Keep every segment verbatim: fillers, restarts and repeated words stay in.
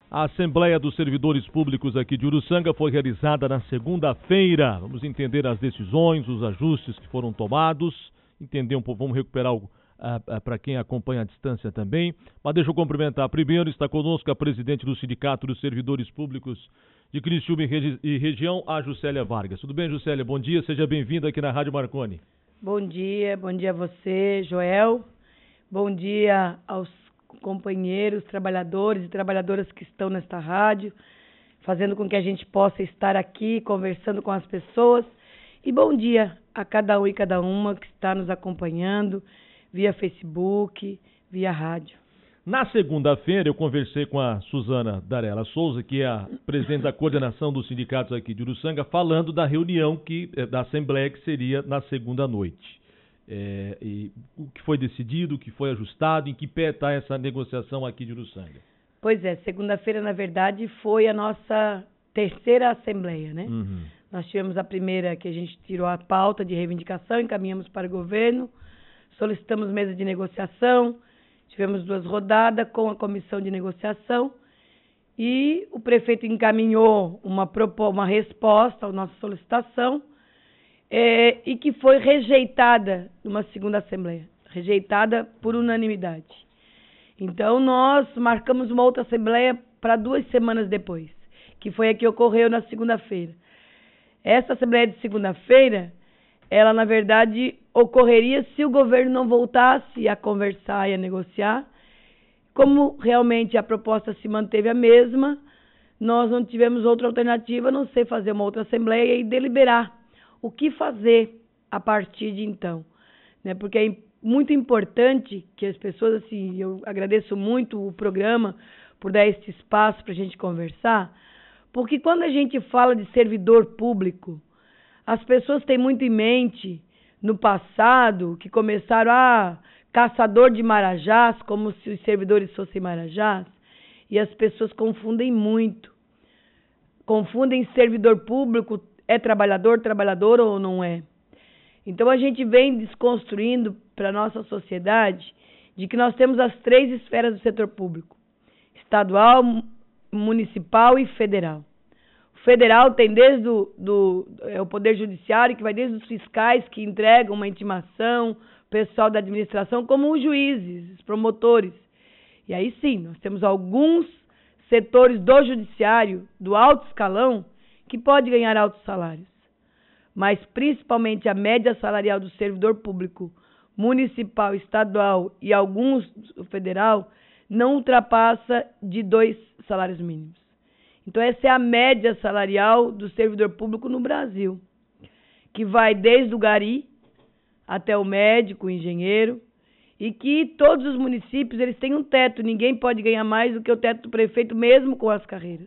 A Assembleia dos Servidores Públicos aqui de Uruçanga foi realizada na segunda-feira. Vamos entender as decisões, os ajustes que foram tomados, entender um pouco, vamos recuperar o, para quem acompanha à distância também. Mas deixa eu cumprimentar primeiro, está conosco a presidente do Sindicato dos Servidores Públicos de Criciúma e, regi e região, a Juscelia Vargas. Tudo bem, Juscelia? Bom dia, seja bem-vinda aqui na Rádio Marconi. Bom dia, bom dia a você, Joel. Bom dia aos companheiros, trabalhadores e trabalhadoras que estão nesta rádio, fazendo com que a gente possa estar aqui conversando com as pessoas. E bom dia a cada um e cada uma que está nos acompanhando via Facebook, via rádio. Na segunda-feira eu conversei com a Suzana Darella Souza, que é a presidente da coordenação dos sindicatos aqui de Uruçanga, falando da reunião que, da Assembleia que seria na segunda noite. É, e o que foi decidido, o que foi ajustado, em que pé está essa negociação aqui de Uruçanga? Pois é, segunda-feira, na verdade, foi a nossa terceira Assembleia, né? Uhum. Nós tivemos a primeira que a gente tirou a pauta de reivindicação, encaminhamos para o governo, solicitamos mesa de negociação, tivemos duas rodadas com a comissão de negociação e o prefeito encaminhou uma, uma resposta à nossa solicitação, É, e que foi rejeitada numa segunda Assembleia, rejeitada por unanimidade. Então, nós marcamos uma outra Assembleia para duas semanas depois, que foi a que ocorreu na segunda-feira. Essa Assembleia de segunda-feira, ela, na verdade, ocorreria se o governo não voltasse a conversar e a negociar. Como realmente a proposta se manteve a mesma, nós não tivemos outra alternativa, a não ser fazer uma outra Assembleia e deliberar o que fazer a partir de então, né? Porque é muito importante que as pessoas, assim, eu agradeço muito o programa por dar esse espaço para a gente conversar, porque quando a gente fala de servidor público, as pessoas têm muito em mente, no passado, que começaram a caçador de marajás, como se os servidores fossem marajás, e as pessoas confundem muito. Confundem servidor público. É trabalhador, trabalhador ou não é? Então, a gente vem desconstruindo para a nossa sociedade de que nós temos as três esferas do setor público: estadual, municipal e federal. O federal tem desde o do, é, o Poder Judiciário, que vai desde os fiscais que entregam uma intimação, o pessoal da administração, como os juízes, os promotores. E aí sim, nós temos alguns setores do judiciário, do alto escalão, que pode ganhar altos salários, mas principalmente a média salarial do servidor público municipal, estadual e alguns do federal não ultrapassa de dois salários mínimos. Então essa é a média salarial do servidor público no Brasil, que vai desde o gari até o médico, o engenheiro, e que todos os municípios eles têm um teto, ninguém pode ganhar mais do que o teto do prefeito, mesmo com as carreiras.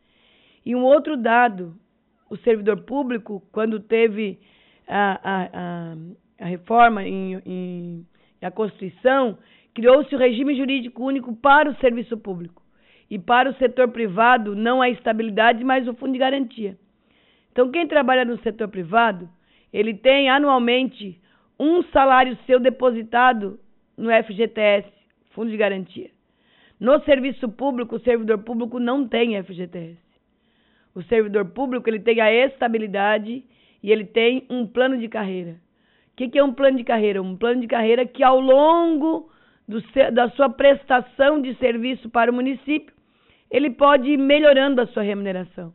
E um outro dado, o servidor público, quando teve a, a, a, a reforma em, em a Constituição, criou-se o regime jurídico único para o serviço público. E para o setor privado, não a estabilidade, mas o fundo de garantia. Então, quem trabalha no setor privado, ele tem anualmente um salário seu depositado no F G T S, fundo de garantia. No serviço público, o servidor público não tem F G T S. O servidor público ele tem a estabilidade e ele tem um plano de carreira. O que, que é um plano de carreira? Um plano de carreira que ao longo do, da sua prestação de serviço para o município, ele pode ir melhorando a sua remuneração.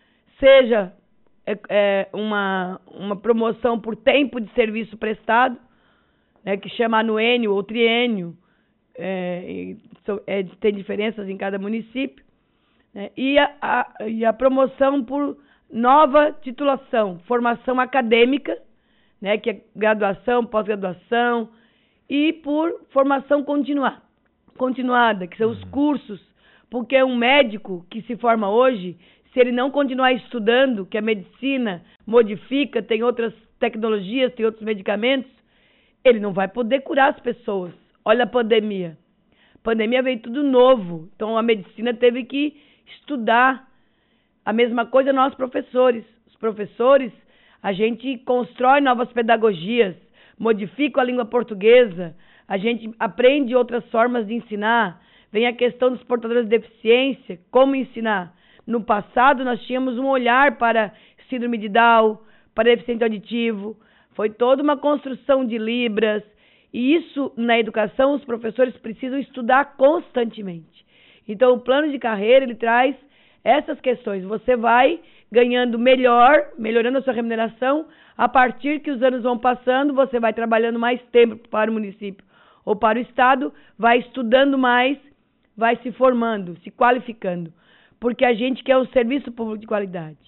Seja é, é, uma, uma promoção por tempo de serviço prestado, né, que chama anuênio ou triênio, é, é, tem diferenças em cada município, né, e, a, a, e a promoção por nova titulação, formação acadêmica, né, que é graduação, pós-graduação, e por formação continua, continuada, que são os cursos, porque um médico que se forma hoje, se ele não continuar estudando, que a medicina modifica, tem outras tecnologias, tem outros medicamentos, ele não vai poder curar as pessoas. Olha a pandemia. A pandemia veio tudo novo, então a medicina teve que estudar. A mesma coisa nós professores. Os professores, a gente constrói novas pedagogias, modifica a língua portuguesa, a gente aprende outras formas de ensinar, Vem a questão dos portadores de deficiência, como ensinar. No passado, nós tínhamos um olhar para síndrome de Down, para deficiente auditivo, foi toda uma construção de libras, e isso, na educação, os professores precisam estudar constantemente. Então, o plano de carreira, ele traz essas questões. Você vai ganhando melhor, melhorando a sua remuneração, a partir que os anos vão passando, você vai trabalhando mais tempo para o município ou para o estado, vai estudando mais, vai se formando, se qualificando, porque a gente quer um serviço público de qualidade.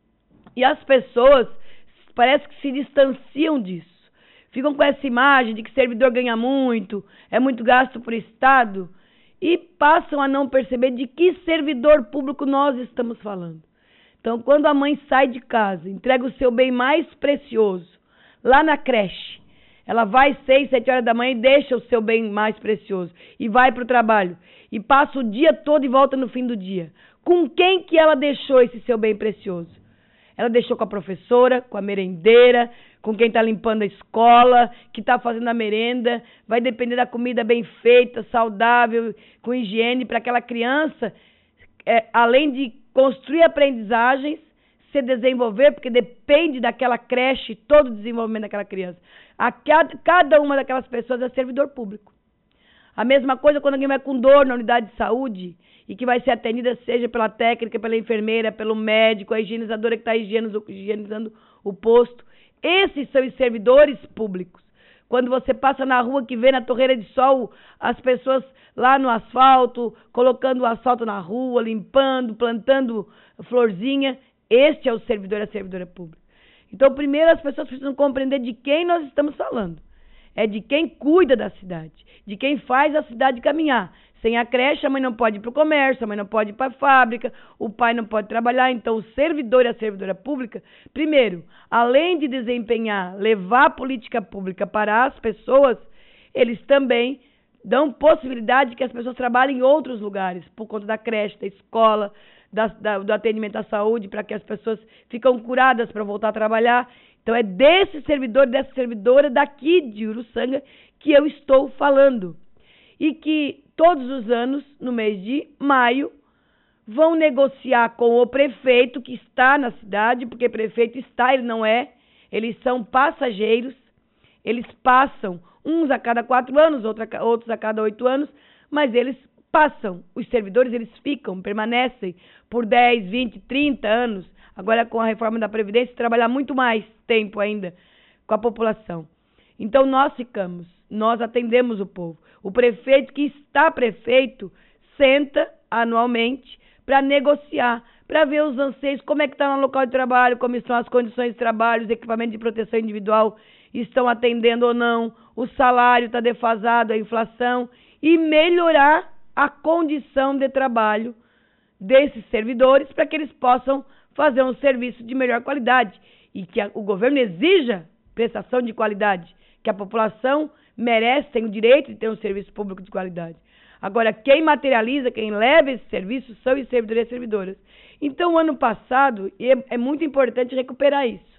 E as pessoas parece que se distanciam disso. Ficam com essa imagem de que servidor ganha muito, é muito gasto para o Estado, e passam a não perceber de que servidor público nós estamos falando. Então, quando a mãe sai de casa, entrega o seu bem mais precioso lá na creche, ela vai seis, sete horas da manhã e deixa o seu bem mais precioso e vai para o trabalho e passa o dia todo e volta no fim do dia. Com quem que ela deixou esse seu bem precioso? Ela deixou com a professora, com a merendeira, com quem está limpando a escola, que está fazendo a merenda. Vai depender da comida bem feita, saudável, com higiene, para aquela criança, é, além de construir aprendizagens, se desenvolver, porque depende daquela creche, todo o desenvolvimento daquela criança. A cada, cada uma daquelas pessoas é servidor público. A mesma coisa quando alguém vai com dor na unidade de saúde e que vai ser atendida, seja pela técnica, pela enfermeira, pelo médico, a higienizadora que está higienizando o posto. Esses são os servidores públicos. Quando você passa na rua que vê na torreira de sol as pessoas lá no asfalto, colocando o asfalto na rua, limpando, plantando florzinha, este é o servidor e a servidora pública. Então, primeiro as pessoas precisam compreender de quem nós estamos falando. É de quem cuida da cidade, de quem faz a cidade caminhar. Sem a creche, a mãe não pode ir para o comércio, a mãe não pode ir para a fábrica, o pai não pode trabalhar. Então, o servidor e a servidora pública, primeiro, além de desempenhar, levar a política pública para as pessoas, eles também dão possibilidade de que as pessoas trabalhem em outros lugares, por conta da creche, da escola, da, da, do atendimento à saúde, para que as pessoas ficam curadas para voltar a trabalhar. Então, é desse servidor, dessa servidora daqui de Uruçanga que eu estou falando. E que todos os anos, no mês de maio, vão negociar com o prefeito que está na cidade, porque prefeito está, ele não é, eles são passageiros, eles passam uns a cada quatro anos, outros a cada oito anos, mas eles passam, os servidores eles ficam, permanecem por dez, vinte, trinta anos, agora com a reforma da Previdência, trabalhar muito mais tempo ainda com a população. Então nós ficamos, nós atendemos o povo. O prefeito que está prefeito senta anualmente para negociar, para ver os anseios, como é que está no local de trabalho, como estão as condições de trabalho, os equipamentos de proteção individual estão atendendo ou não, o salário está defasado, a inflação, e melhorar a condição de trabalho desses servidores para que eles possam fazer um serviço de melhor qualidade e que a, o governo exija prestação de qualidade, que a população merece, tem o direito de ter um serviço público de qualidade. Agora, quem materializa, quem leva esse serviço são os servidores e servidoras. Então, o ano passado, e é, é muito importante recuperar isso.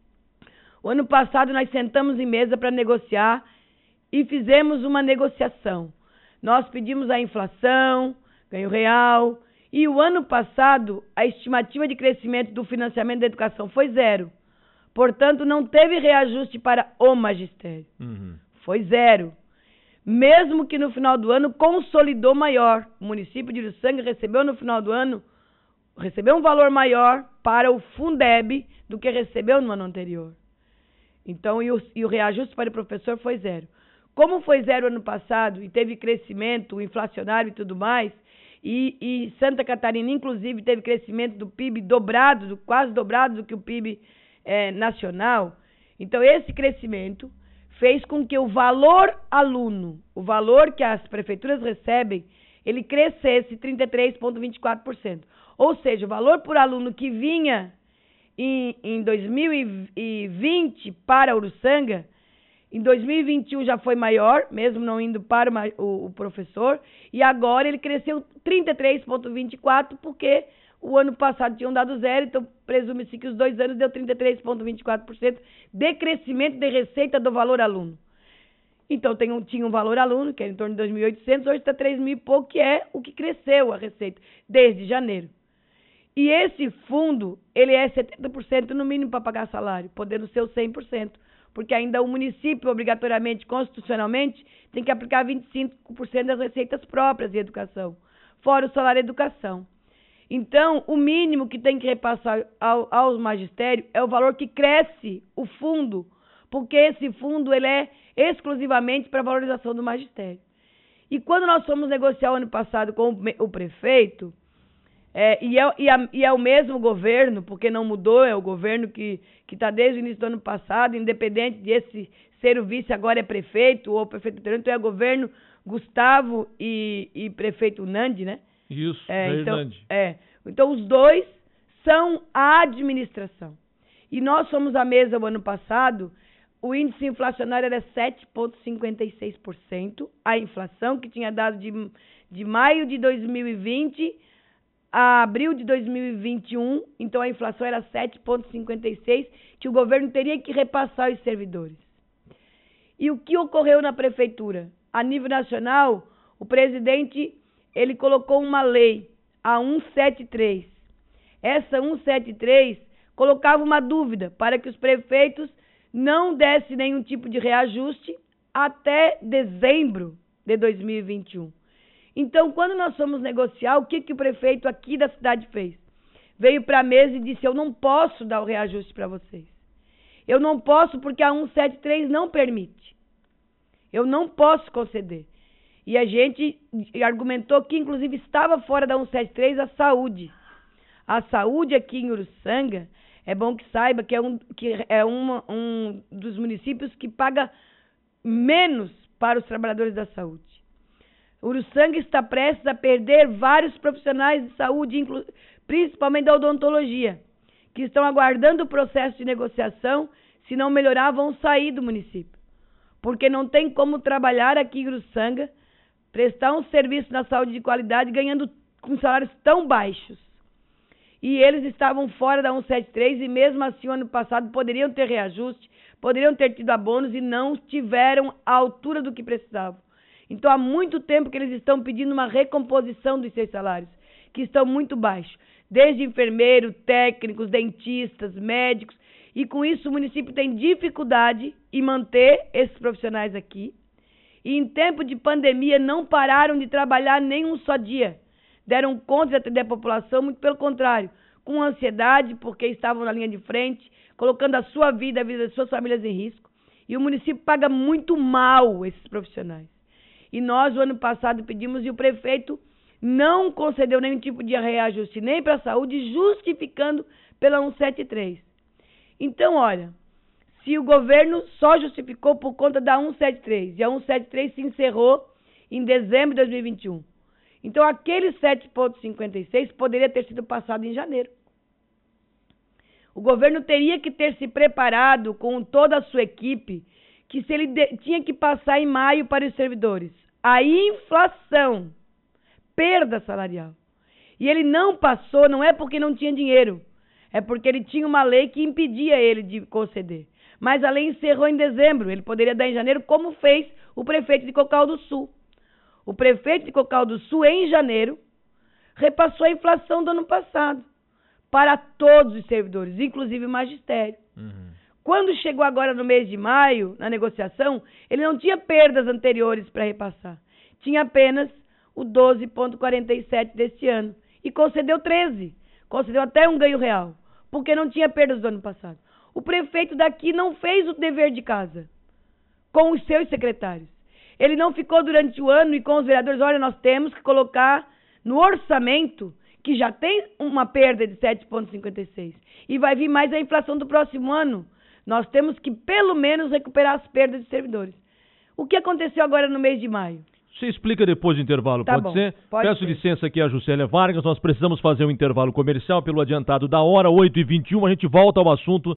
O ano passado, nós sentamos em mesa para negociar e fizemos uma negociação. Nós pedimos a inflação, ganho real, e o ano passado, a estimativa de crescimento do financiamento da educação foi zero. Portanto, não teve reajuste para o magistério. Uhum. Foi zero. Mesmo que no final do ano consolidou maior. O município de Uruçanga recebeu no final do ano, recebeu um valor maior para o Fundeb do que recebeu no ano anterior. Então, e o, e o reajuste para o professor foi zero. Como foi zero ano passado e teve crescimento inflacionário e tudo mais, e, e Santa Catarina, inclusive, teve crescimento do P I B dobrado, do, quase dobrado do que o P I B é, nacional, então esse crescimento fez com que o valor aluno, o valor que as prefeituras recebem, ele crescesse trinta e três vírgula vinte e quatro por cento. Ou seja, o valor por aluno que vinha em, em dois mil e vinte para Uruçanga, em dois mil e vinte e um já foi maior, mesmo não indo para o, o professor, e agora ele cresceu trinta e três vírgula vinte e quatro por cento, porque o ano passado tinham dado zero, então presume-se que os dois anos deu trinta e três vírgula vinte e quatro por cento de crescimento de receita do valor aluno. Então tem um, tinha um valor aluno, que era em torno de dois mil e oitocentos, hoje está três mil e pouco, que é o que cresceu a receita desde janeiro. E esse fundo, ele é setenta por cento no mínimo para pagar salário, podendo ser o cem por cento. Porque ainda o município, obrigatoriamente, constitucionalmente, tem que aplicar vinte e cinco por cento das receitas próprias de educação, fora o salário de educação. Então, o mínimo que tem que repassar ao, aos magistérios é o valor que cresce o fundo, porque esse fundo ele é exclusivamente para a valorização do magistério. E quando nós fomos negociar o ano passado com o, o prefeito, É, e, é, e, a, e é o mesmo governo, porque não mudou, é o governo que está desde o início do ano passado, independente de esse ser o vice agora é prefeito ou prefeito anterior, então é governo Gustavo e, e prefeito Nandi, né? Isso, é, então, Nandi. É, então os dois são a administração. E nós fomos à mesa o ano passado, o índice inflacionário era sete vírgula cinquenta e seis por cento, a inflação que tinha dado de, de maio de dois mil e vinte a abril de dois mil e vinte e um, então a inflação era sete vírgula cinquenta e seis, que o governo teria que repassar aos servidores. E o que ocorreu na prefeitura? A nível nacional, o presidente ele colocou uma lei, a cento e setenta e três. Essa cento e setenta e três colocava uma dúvida para que os prefeitos não dessem nenhum tipo de reajuste até dezembro de dois mil e vinte e um. Então, quando nós fomos negociar, o que, que o prefeito aqui da cidade fez? Veio para a mesa e disse, eu não posso dar o reajuste para vocês. Eu não posso porque a cento e setenta e três não permite. Eu não posso conceder. E a gente argumentou que, inclusive, estava fora da cento e setenta e três a saúde. A saúde aqui em Uruçanga, é bom que saiba que é um, que é uma, um dos municípios que paga menos para os trabalhadores da saúde. Uruçanga está prestes a perder vários profissionais de saúde, principalmente da odontologia, que estão aguardando o processo de negociação. Se não melhorar, vão sair do município. Porque não tem como trabalhar aqui em Uruçanga, prestar um serviço na saúde de qualidade, ganhando com salários tão baixos. E eles estavam fora da cento e setenta e três e mesmo assim, ano passado, poderiam ter reajuste, poderiam ter tido abonos e não tiveram a altura do que precisavam. Então, há muito tempo que eles estão pedindo uma recomposição dos seus salários, que estão muito baixos. Desde enfermeiro, técnicos, dentistas, médicos. E com isso o município tem dificuldade em manter esses profissionais aqui. E em tempo de pandemia não pararam de trabalhar nem um só dia. Deram conta de atender a população, muito pelo contrário, com ansiedade, porque estavam na linha de frente, colocando a sua vida, a vida das suas famílias em risco. E o município paga muito mal esses profissionais. E nós, o ano passado, pedimos e o prefeito não concedeu nenhum tipo de reajuste, nem para a saúde, justificando pela cento e setenta e três. Então, olha, se o governo só justificou por conta da cento e setenta e três, e a cento e setenta e três se encerrou em dezembro de dois mil e vinte e um. Então, aquele sete vírgula cinquenta e seis poderia ter sido passado em janeiro. O governo teria que ter se preparado com toda a sua equipe, que se ele de, tinha que passar em maio para os servidores a inflação, perda salarial. E ele não passou, não é porque não tinha dinheiro, é porque ele tinha uma lei que impedia ele de conceder. Mas a lei encerrou em dezembro, ele poderia dar em janeiro, como fez o prefeito de Cocal do Sul. O prefeito de Cocal do Sul, em janeiro, repassou a inflação do ano passado para todos os servidores, inclusive o magistério. Uhum. Quando chegou agora no mês de maio, na negociação, ele não tinha perdas anteriores para repassar. Tinha apenas o doze vírgula quarenta e sete deste ano. E concedeu treze. Concedeu até um ganho real, porque não tinha perdas do ano passado. O prefeito daqui não fez o dever de casa com os seus secretários. Ele não ficou durante o ano e com os vereadores, olha, nós temos que colocar no orçamento, que já tem uma perda de sete vírgula cinquenta e seis. E vai vir mais a inflação do próximo ano. Nós temos que, pelo menos, recuperar as perdas de servidores. O que aconteceu agora no mês de maio? Você explica depois do intervalo, tá pode bom, ser? Pode Peço ser. licença aqui a Juscelia Vargas, nós precisamos fazer um intervalo comercial pelo adiantado da hora, oito e vinte e um, a gente volta ao assunto